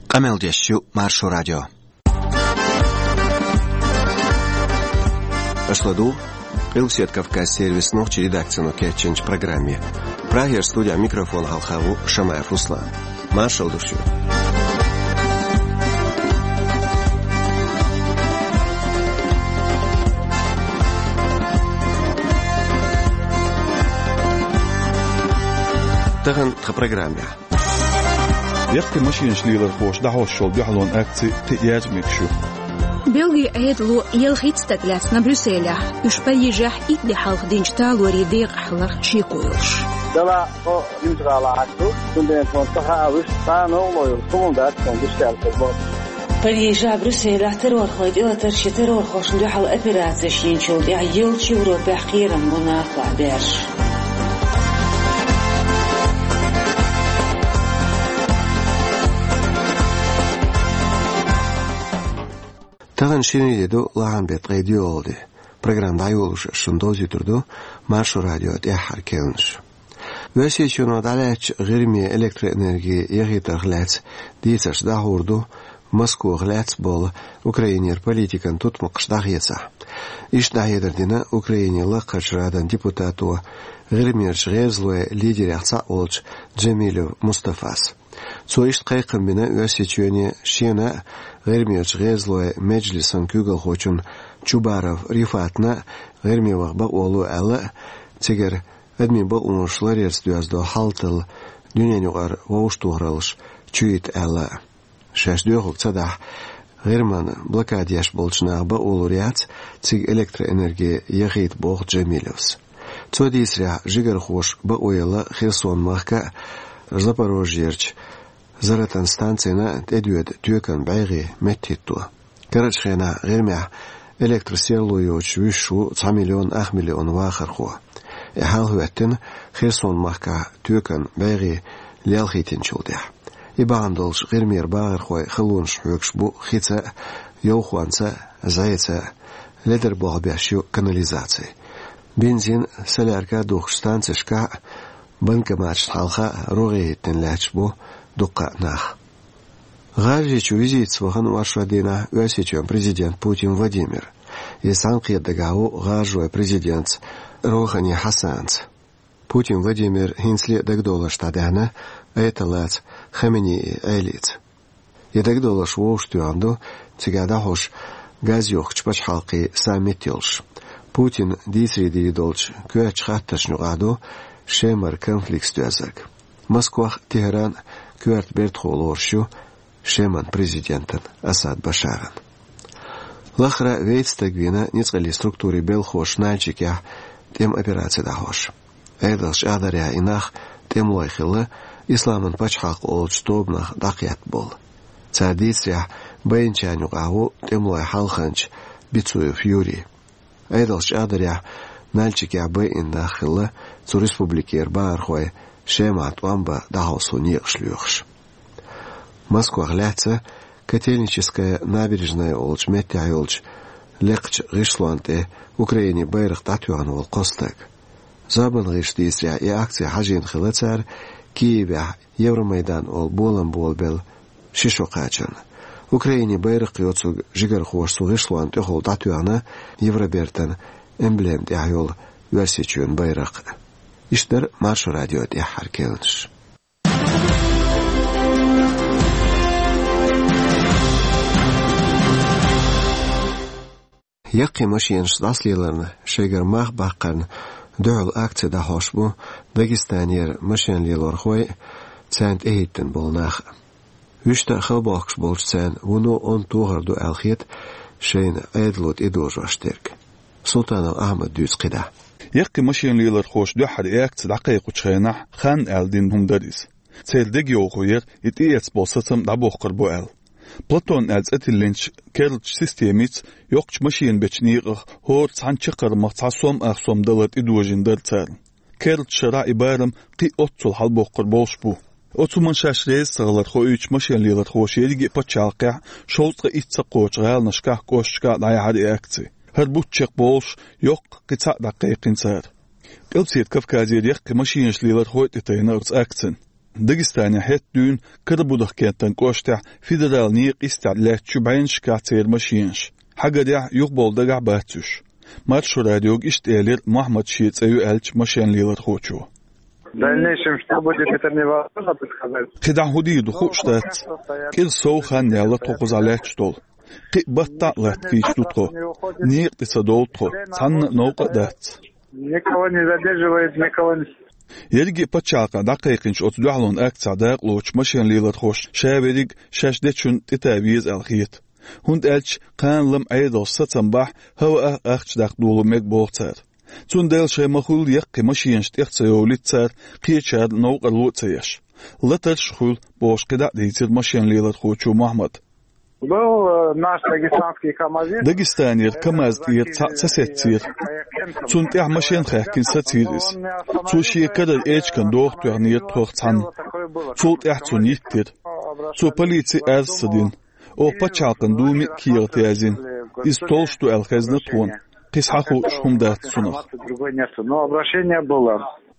Qameldeshu Marsho Radio. Ашладу, Илсет Кавказ сервис ночи редакцию Кетченч программе. Прагер студия микрофон Алхаву Шамаев Руслан. Маршал душу. Таган в программе. يختي ماشين شليل الخوش دعوة الشول بيحلون أكتي تياج مكشو بلغي أيدلو يلخيت ستقلاس نبرسيلا يشبيجح إدلي حلق دينجتال وريديق حلق شيكويلش دلا أو يمشغل على عكسو كندين تنطقها وشتانو لو يلقمون دات كندشتال كبار بريجا بروسيلا ترور خويد إلا ترشي ترور خوش ندوحل أبيراتش ينشول دي عيلشي وروبي حقيرا مناطع بيرش Таган шинедеду лаган бет радио олди. Программда айолуш шундози турду Маршо радио яхар келнш. Весечуно далеч гырми электроэнергии ягитарлац дицаш дахурду Москва глац бол Украинер политикан тут мокшдагыца. Иш дайдердина Украине лакачрадан депутату гырмер жрезлуе лидеряца олч Джемилев Мустафас. Цоишт кайкымбина весечуне шена غيرمي غيزلو مجلسن كوغل خوچون چوبارов رفاتنا غيرمي وغبقولو ألا تيجر أدمي بقونشلار يرسدوازدو حالتل دنيا نغار ووشتوغرالش چويت ألا شاش دوغل تصدح غيرمان بلوكادياش بولچنا بقولو ريات تيج إلكتروإنرجي يغيد بوغ جميلوس توديسريا جيجر خوش بقويلا خيرسون مخكا زاباروجيرچ زرتن ستانسينا تدويد تيوكن بايغي متيتو كرجخينا غيرمع الكترسيلو يوش ويشو 9 مليون 8 مليون واخر خو احال هوتن خيرسون مخكا تيوكن بايغي ليالخيتين شولديح يباندولش غيرمير باغر خو خلونش حوكش بو خيتا يوخوانسا زايتا لدر بوغ بياشيو كاناليزاتي بنزين سلاركا دوخ ستانسشكا بنك ماتش حالخا روغيتن لاتشبو دقة ناخ. غارجيچ وزيت سوغن واشادينا واسيچون президент Путин Владимир. Исанқи дагау غارجوي президент Рохани Хасанц. Путин Владимир хинсли дагдола штадана айталат Хамини айлит. Едагдола швоштуанду цигада хош газёхч бач халқи саммитилш. Путин дисри диридолч кёч хатташнугаду шемар конфликт туязак. Москва Тегеран كوارت بيرت خولورشو شيمان президентن أساد بشارن. لخرا ويتس تقوينا نتغلي ستруктури بيلخوش نالجيكيا تيم أبيراتي داخوش. أيضاش أدريا إناخ تيم لايخيلا إسلامن باشحاق أولج توبناخ داقيات بول. تاديسريا بينشانيو قاهو تيم لايحالخانج بيتسويو فيوري. أيضاش أدريا نالجيكيا بين داخيلا تو ريسبوبليكي إربار خوي شيمات وامبا дахосуни шлюхш. Москва гляца Котельническая набережная олч метя олч лекч гишлуанте Украине байрах татуан вол костак. Забан гиштисря и акция хажин хилацар Киеве Евромайдан ол болан болбел шишокачан. Украине байрах йоцуг жигар хош сугишлуанте хол татуана Евробертан эмблем дяйол версичун байрах. İşler Marşo Radyo diye harkelenir. Yakki maşiyen şdasliyelerine şeyger mağ bakkarın döğül aktsida hoş bu Dagestaniyer maşiyenliyeler hoy çent ehitten bolnağ. Üçte xalbaqş bolç çen bunu on tuğardu alxiyet şeyin aydlot idojvaşterk. Sultanov Ahmed düz qida. يقي ماشين ليلر خوش دو حد اكت دقيق وشينح خان الدين هم دريس سيلدق يوغوير يتيت بوسطم دابوخ قربو ال بلاتون از اتلينش كيرلش سيستيميت يوقش ماشين بچنيغ هور تانچقر متصوم اخصوم دلت ادوجين درتر كيرلش را ابارم قي اوتسل حلبوخ قربوش بو اوتسمن شاشريز سغلر خو 3 ماشين ليلر خوش يدي بچاقع شولتق اتسقوچ غال نشكا كوشكا داي حد اكتي هربوتشق بولش يوق قطع دقيقين سار. قلت سيد كفكازير يق ماشينش ليلر خويت تينرز أكتن. داغستان حيت دون كربودخ كانتن قوشتع فيدرال نيق استعلات شبعين شكاتير ماشينش حاجة دع يقبل دقع باتوش مارشو راديوغ اشتالير محمد شيت ايو الش ماشين ليلر خوچو Дальнейшем, что будет, это невозможно предсказать. خدع هدي دخو штат كل سوخان يالا توقز عليك شتول قي بطا لات كيش تطخو نيق تصدول تخو цан نوقع دات Никого не задерживает, никого не... يرجي بتشاقة دقيقنش أتدعلون أكتر داق لوش ماشين ليلة خوش شابريق شاش ديتشون تتابيز الخيط هند ألش قان لم أيضا ستنبح هو أخش داق دولو ميك بوغتار تون ديل شاي مخول يقي ماشينش تيختيو لتسار قيتشاد نوق الوطيش لترش خول بوش قدع ديتر ماشين ليلة خوشو محمد Был наш дагестанский КамАЗист. داغستانير كمازدير تساتير تون تيح ماشين خاكين ساتيريس تو شي كدر ايش كان دوخ تغنير توختان تو تيح تون يكتر تو بوليتي ارسدين او بچاقن دومي كيرتيازين истолшту الخزنة تون قيسحاخو شهم دات سنخ Но обращение было.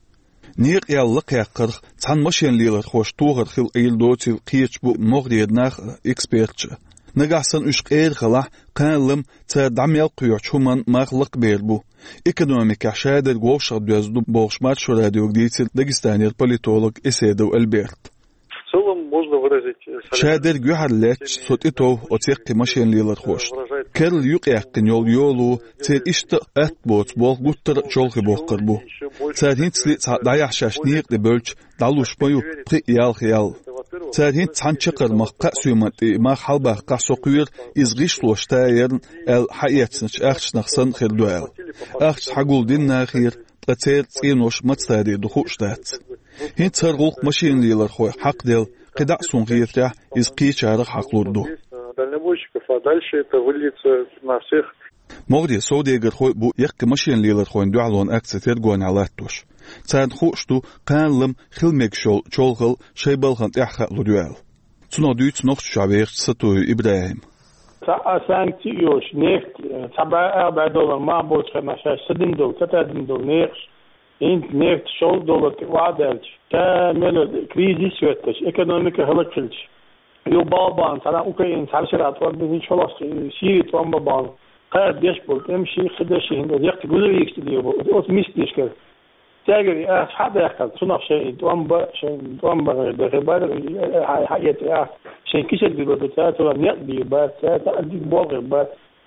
نيق يالق يقرخ تان ماشين ليلة خوش توغر خيل ايل دوتي قيتش بو مغديد ناخ اكسبيرتش نجحسن اش قير خلاح قالم تدعم يلقيوش همان مغلق بيربو ايكونوميكا شادر غوش دوزدو بوغشمات شو راديو ديتل داغستانير بوليتولوج اسيدو البرت В целом можно выразить... شادر جوهر لاتش صوتيتو وتيقي ماشين ليلة خوش كرل يقيقن يولو تير اشت اتبوت بول قطر جولخي بوقربو تارهين تسلي دايح شاشنيق دي بولش دالوش بيو قي يال خيال تارهين تحنشقر مخقا سيومات ما حالبا قاسو قوير ازغيش لوشتايرن الحقيقتنش اخش نخصن خير دوال اخش حقول دين ناخير قتير تسينوش متستاري دخوشتات هين ترغوق ماشين ليلر خوي حق ديل قدع سونغيرتح ازقي شارق حقلوردو дальнобойщиков, а дальше это выльется на всех. مغدي سودي غير خوي بو يق ماشين ليلر خوي ندعلون اكثر غون علاتوش تاد خوشتو قانلم خلمك شولغل شيبلغن اخ لودوال تنو دوت نوخ شابير ستو ابراهيم سانكتيوش نفت $7 ما بوش خمسة $7 $7 انت نفت شول دولار وعدلش كامل كريزيس وتش ايكونوميكا هلكلش يو بابان سلا اوكي سال شرات وبين شلوس سيري توم بابان قاعد يشبك امشي خدش هند يقت جزء يكتدي اوت ميستيش كده تاجري حدا يحكي صنف شيء توم بغير حاجه شيء كيش الدبلوماسيات ولا نقدي بس تأدي بوغ بس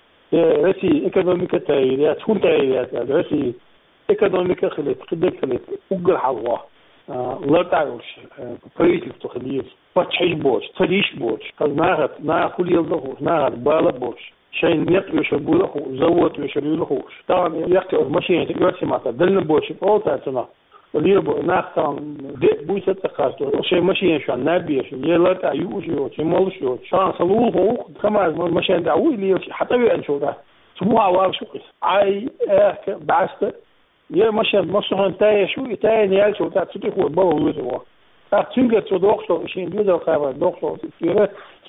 رسي ايكونوميكا تايريات شون تايريات رسي ايكونوميكا خلت وقر حوا لا تعرفش فريق تخليف فتحش بوش تريش بوش قال ما كل يلدخوش ما بالا بوش شيء نيق يشبوله زوت يشبوله طبعا يحكي ماشين تقرأسي معتا دلنا بوش او تاتنا وليبو ناختان بويسة تقاستو شيء ماشين شو نبيش يلا تعيوش يو شيء مالش يو شان صلوه كما ماشين دعوي لي حتى بينشو ده سموها عوار شو قيس عاي بعثت يا ماشين مصرهم تاي شو تاي نيال شو تاع تسوي هو بابا ويزوا تنقل تدوخشو شيء بيزا خبر دوخشو كيرت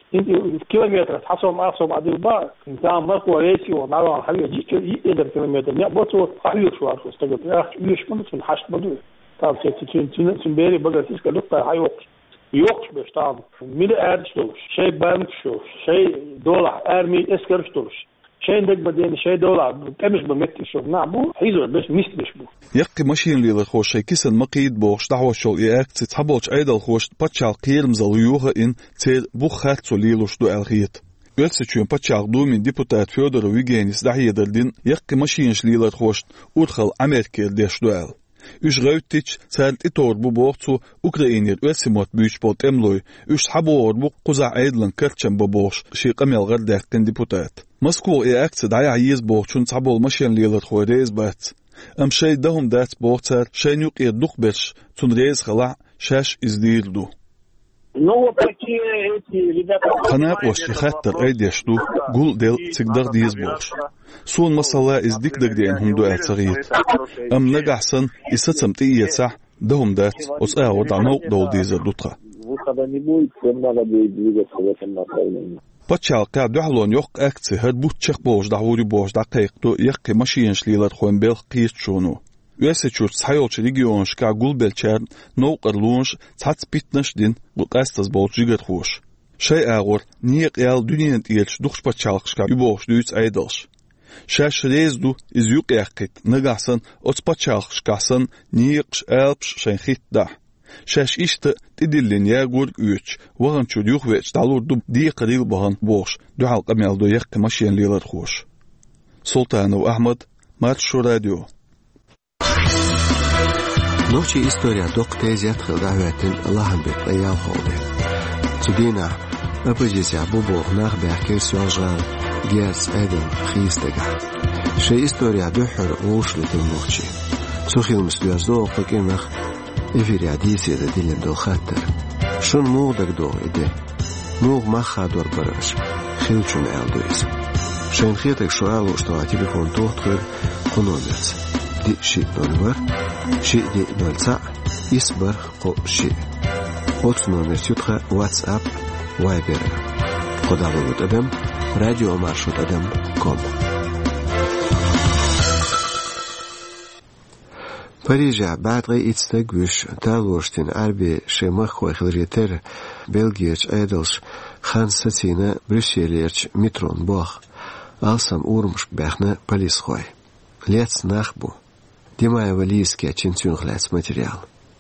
كيلومتر حسب ما أحسب عدل بار إنسان ماكو ريسي ونعرف حبيب جيك يقدر كيلومتر نعبطه حبيب شو عارفه استقبل يش كنت من حشد بدو طب سنبيري بقى تسكت لقطة حيوك يوقش بيشتغل ميل أرشتوش شيء بانكشوش شيء دولار أرمي إسكرشتوش شيء دق بدين شيء دولار كمش بمكتشوف نعبو حيزو بس مش بو يقي ماشين ليلة خوش شي كيسن مقيد بوش دعوة شو إياك تتحبوش أيضا خوش باتشال قيرم زليوها إن تير بوخات سوليلوش دو الغيت Ölsüçün paçaq dumin deputat Fyodor Vigenis dahiyederdin yaqi maşinş liylar xoşt urxal Amerikel deşdual. Üç gavtiç salt itor bu boğtu Ukrainer ölsimot büyüç bot emloy üç habor bu quza aydlan kerçem bu boş şi qamelgar daqin deputat. Moskva eaktsi daya yiz boğçun sabol maşin liylar xoydez bat. Am şey dahum dat boğtar şey nuq erduq berş tun rez xala şaş izdirdu. Ну, вот такие эти ребята... Ханак вошти хаттар айдешту, гул дел цигдар диез бош. Сон масала издик дагден хумду айцагиет. Ам нагахсан исацам тиецах, дахум дат, ос аор данок дол дизер дутха. Выхода не будет, всем надо будет двигаться в этом направлении. Пачалка духлон йоқ акци хад бутчах бош дахури бош дақиқту яқи машинш лилар хуен бел қист шуну. Üeseçur sayolçu region şka gulbelçer noqar lunş tsats bitnaş din qastas boljiger xoş. Şey ağır niye qiyal dünyen tiyelç duxpa çalqışka üboş düz aydalş. Şaş rezdu iz yuqyaqit nagahsan otspa çalqışkasan niyeqş alpş şenxit da. Şaş işte tidillin yagur üç wağan çudyuq veç dalurdu di qadil bahan boş dual qameldo yaq maşinliler xoş. Sultanov Ahmad Marşu Radio. Noći istorija dok tezijat hildahvetin Allah'ın bekleyav holde. Tudina öpücüzya bu boğnaq berker siyonjgal gers edin xistega. Şey istorija duhur uğuşlutin noći. Suhilmiş duyazda oqıqinaq efirya disiyede dilim dol xattır. Şun muğdag doğ ide. Muğ maxa dor barış. Xilçun elduiz. Şen xiyetek şu alu uštava telefon tohtqır kunomets. Di şi nolvar. Şi di nolca. İsbar qo şi. Ots номер tютxa WhatsApp Viber. Qodalut adam radio marşrut adam.com. Parija badri itstagüş talvoştin arbi şemah xoyxiljeter Belgiyaç aydalş xan satina Brüsselierç metron boğ. Alsam urmuş bəxna polis xoy. Lets naxbu. Dimaya valiyskə çinçünxləts material.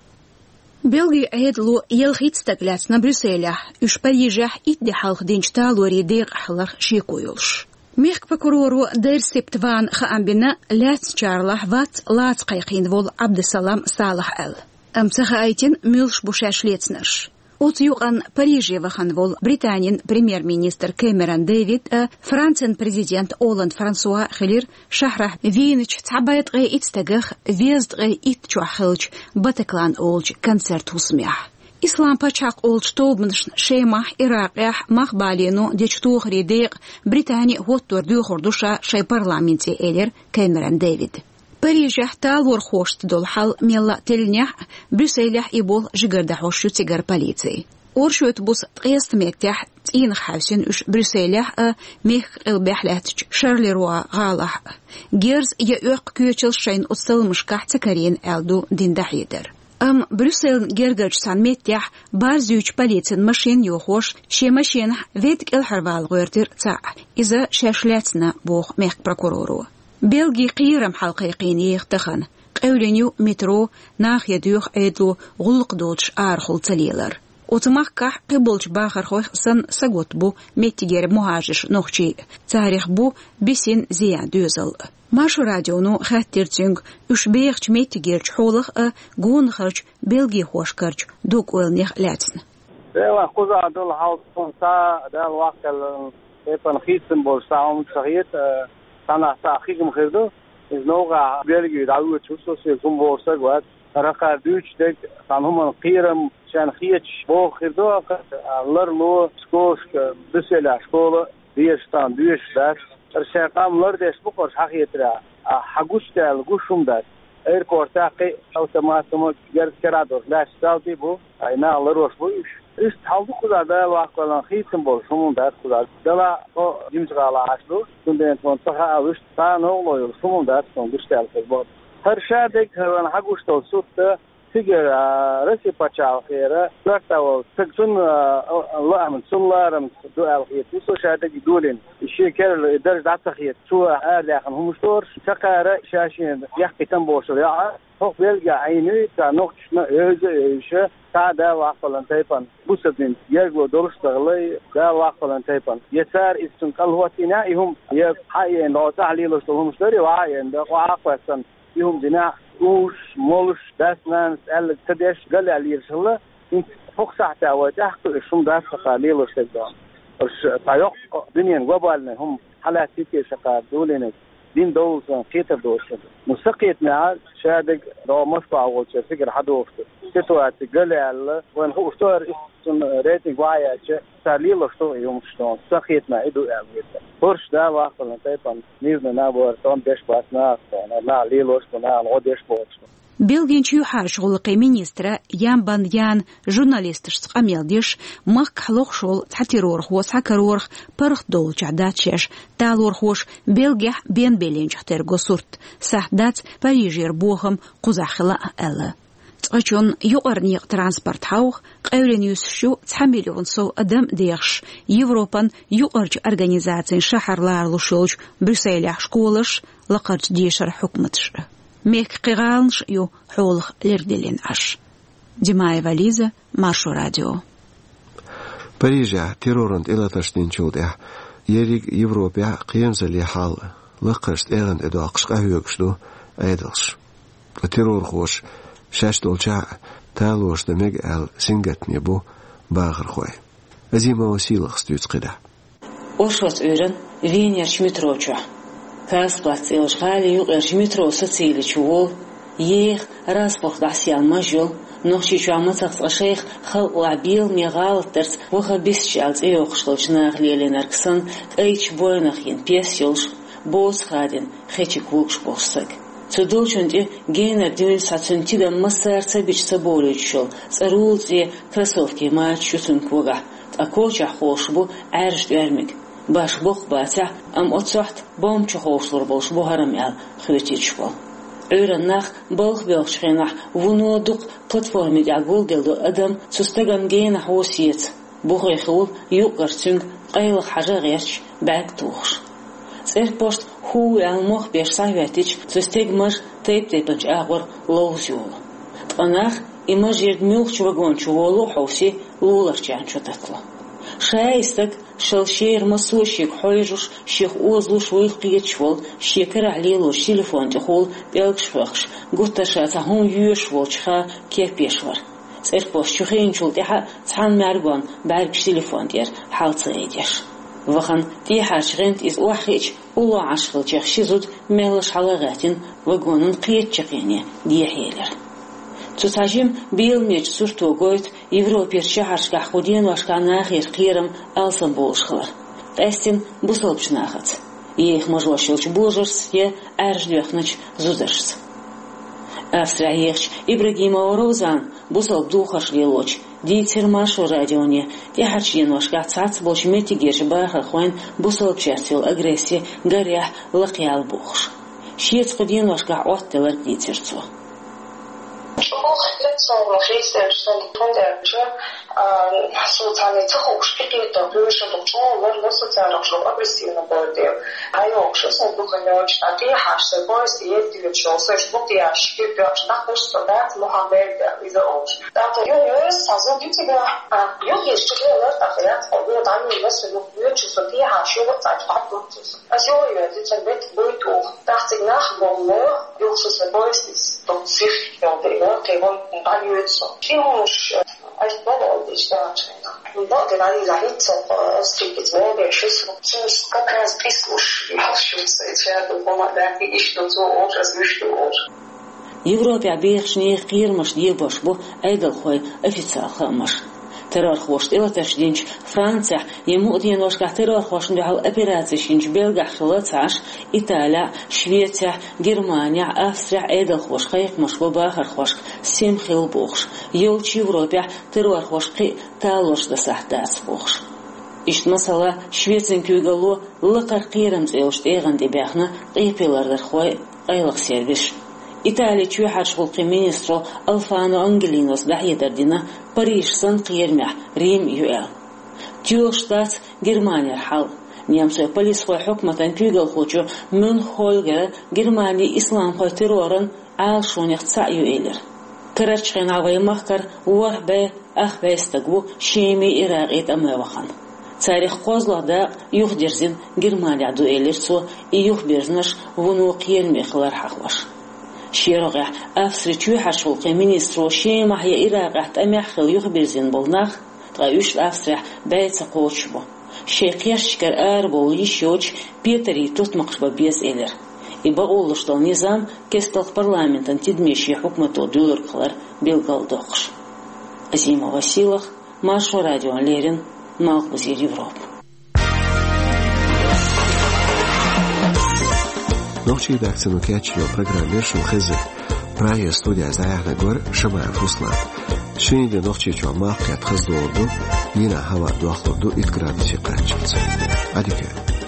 Belgiya aydlu yelxitstagləts na Brüsseля. Üş Parijah iddi halq dinçta lori deq xalq şikoyulş. Mehk prokuroru der septvan xaambina lats charlah vat lats qayqin vol Abdesalam Salah el. Amsaha aytin mülş bushashletsners. Ot yuqan Parijye vaxan vol Britaniyan premier-minister Cameron David Fransiyan prezident Hollande François Xelir shahrah Vienich tabayat qay itstagah vezd qay itchuxilch Bataclan olch koncert usmah. İslam paçaq olç tobnış şeymah Iraqyah mahbalinu deçtuğ ridiq Britaniya hottor duxurduşa şey parlamenti elir Cameron David. Parijah talvor xoşt dolhal mella telnyah Brüsselah ibol jigarda hoşu tigar politsiy. Orşut bus qest mektah tin xavsin üş Brüsselah meh elbahlatch Charleroi galah. Gers ya öq köçel şeyin utsalmış qahtikarin eldu dindahidir. Brüssel gergach san mettah barzüç politsiyin maşin yoxoş şe maşin vetk el harval qoytir tsa. İza şaşlatsna boğ meh prokuroru. Belgi qiram halqayqin yextaxan. Qawlenyu metro naxiya duyux aydlu gulq dolç arxul talilar. Otmaqqa qibolç baxar xoysan sagot bu mettiger muhajish noxchi. Tarix bu bisin ziyan düzal. Marşu radionu xattirtünk üş beğç mettigerç xolıq gun xarç Belgi xoşkarç duk olnix latsn. Ewa quzadul halqon sa dal waqtal epan xitsin bol saum sahiet sana saxigim xirdo iznoga Belgi dawu chusosi kumbosa gwat raqa düçdek sanhuman qiram şan xiyech bo xirdo allar lo skosk bisela şkola diyestan düyesdas Erşaqamlar desbu qor haqiyetra hagustal gushumdas erkortaqi automatik gerkerador lastaldi bu ayna alır hoş bu iş. İst haldı kuzada vaqtalan xitim bol şumundar kuzada dala o dimsqala aslu tunden tontaha avış ta no loyul şumundar son gustal bu. Her şadek havan hagustal sutta Tiger rasi paçal xera tartaw tagsun Allah min sullaram dual khiyat so shadek dulin الشيكر درجة عتخيت شو أرجعهم هم شطور تقارا شاشين يحكي تنبوشر يا هو بيلقى عيني كنقش إيش كذا واقفلن تيبان بوسدين يرجو دورش تغلي ده واقفلن تيبان يسار إستن كلهوتينا يهم يحيين لو تعليل وشتهم شتري وعين ده واقفسن يهم دنا وش مولش داسنان ال تدش قال عليه شغله فوق ساعته وتحت شو ده قليل وشتدان طيق دنيا وبالنا هم حالات كتير شقار دولنا دين دولسن كتير دوشة مسقيت مع شادق لو مشروع أول شيء فكر حدوفت تتوات قال على وين هو اشتهر اسم ريتنج وايا شيء تعليل اشتهر يوم شلون سقيت مع إدو أبويته فرش ده واقعا تيبان نيزنا نابور تون دش باسنا أنا ليلوش بنا العود دش بوش Белгин чуйха шغулقي министра Ян Баньян журналистш амелдиш мак хлох шол тхатирорх восхакарорх парх долч адачеш талорхош Белгия бен беленчтер госурт сахдат Парижер бохам кузахла ала Цочон юарни транспорт хаух qawrenius shu 2 million so adam deesh Европан юарч организациян шахарларлы шолж Брюсселях школаш лaqarch дешар хукматш Мек қиғалынш ю холх лерделен аш. Димаева Лиза, Маршу радио. Парижа терроранд илаташтин чулдя. Ерик Европа қиемзали хал. Лақарст эранд эду ақшқа хүйекшду айдалш. Террор хош шаштолча талошда мег ал сингатне бу бағыр хой. Азима осилық стюц қида. Ошват өрін венерш метрочу. Касплац илшгали юqersh metro социалич wol yeх распох дасял мажол нохчи чамацах шейх халабил мегалтерс воха бисчалц иохшлч нахлеленарксан эйч бойнахин песёлш боз хадин хечик вукш босак цудолчунди генер дюн сацунтида масарца бичса болючол царулзи кроссовки мачусун кога акоча хошбу арш вермик Баш бог бата ам отсахт бом чохослор болш бохарам ял хветичбол. Өрнах болх белшхенах вунодук платформе дагул делду адам сустагам гена хосиет. Бухой хул юqartsung qayl haja gerch bag tuux. Serpost hu al moch bеш savetich сустегмаш тейп-тейпанч агор лоузюл. Анах имажерд мюлч вагонч волу хоси луларчан чотатло. Шайстак شلشير مسوشيك حويجوش شيخ اوزلوش ويلقيتشول شيكر عليلو شيلفون تخول بيلكشفخش قطشات هون يوشول شخا كيف بيشور سيربوش شخين شول تيحا تحان معربان بارك شيلفون دير حالت ايديش وخن تيحا شغنت إز واحيج والله عشغل جيخ شيزود ميلش حلغاتين وقونن قيت شقيني ديحيلر تتاجم بيلميج سورتو قويت Европер шахаршка ходен вашка нахир қирам алсан болшхлар. Тестин бусалпшнахат. Ех можлашилч болжырс е әрждуяхныч зузырс. Австрия ехч Ибрагимова Розан бусалп духаш лелоч. Дитер Маршу радионе. Тяхарчен вашка цац болч метигеш бахар хуэн бусалп чертил агрессия горях лақял бухш. Шец ходен вашка оттелар дитерцо. Som fleste sådan punkter så tager det til hos det der bliver så hvor også tager det så aggressivt på det har jo også så du kan jo ikke det har så bare det det jo så så det er skib jo så hos så der Mohammed is out der jo så så det jo jo er det jo der der og det der er så jo så det har så taget godt altså jo det er lidt meget der til nach hvor jo så bare det dog sig jo det var så Kimush als Bauer ist da drin. Und da die Leute aus dem Gebäude schüssen. Sonst gar kein Pismusch. Die Hausschütze ist ja, wo man merkt, wie ich nur so auch als Wüste auch. Европа бехшни қирмаш дебаш бо айдал хой официал хамаш. Террор хошт илаташдинч Франция ему одиношка террор хошн дал операция шинч Белгия хлацаш Италия, Швеция, Германия, Австрия айдал хош хайк машбо бахар хош сем хил бохш. Ёлч Европа террор хош қи талош да сахтац бохш. Ишт масала Швециян күйгало лақар қирам зелшт эган дебяхна қипелардар хой айлық сервиш. Италия чуйхар шгулқи министру Алфано Ангелинос дахьедардина Париж сан қиермях Рим юэл. Тюл штат Германия хал. Немцы полис хой хукматан күйгал хочу мөн холгер Германия ислам хой террорын ал шонях ца юэлер. Карарчхен авай махкар уарбе ахбестагу шеми ирагит амевахан. Царих козлада юхдерзин Германия дуэлерцу и юхберзнаш вуну қиермехлар хахваш. شيرغة أفسرتشو حشولق منيسترو شيمح يإراغة تأميحخل يخبرزين بولناخ تغيوش الأفسرح بايت قوتشبو شيقياش شكر آربو يشيوش بيتري تطمقشبا بيس إلر إبا أولشتو نظام كستل парламентان تدميشي حكمتو دولر قلر بيلغال دوخش أزيما واسيلخ Маршу радио Лерин Малкбузир Европ Noći da akcenu keći o programu Ješom Hezek, Praia studia zayahna gor Shimaya Ruslan. Shini de noqchi chomaq yatqaz doğurdu. Yine hava duaxlurdu 2 gradus qanchildi. Adike.